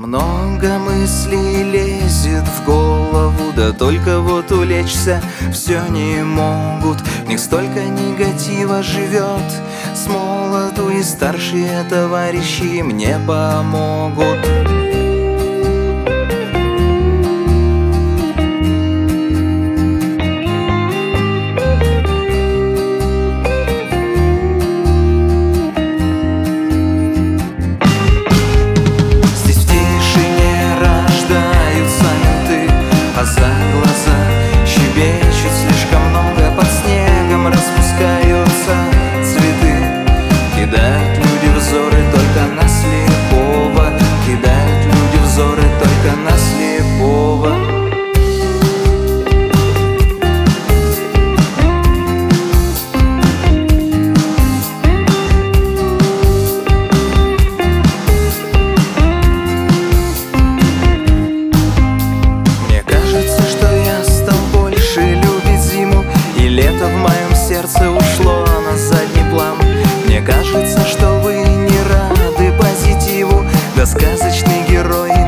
Много мыслей лезет в голову, да только вот улечься все не могут. В них столько негатива живет, с молоду и старшие товарищи мне помогут. За глаза щебечут слишком много, под снегом распускаются цветы. Кидают люди взоры только на слепого, кидают люди взоры только на слепого. Лето в моем сердце ушло на задний план. Мне кажется, что вы не рады позитиву, да сказочный герой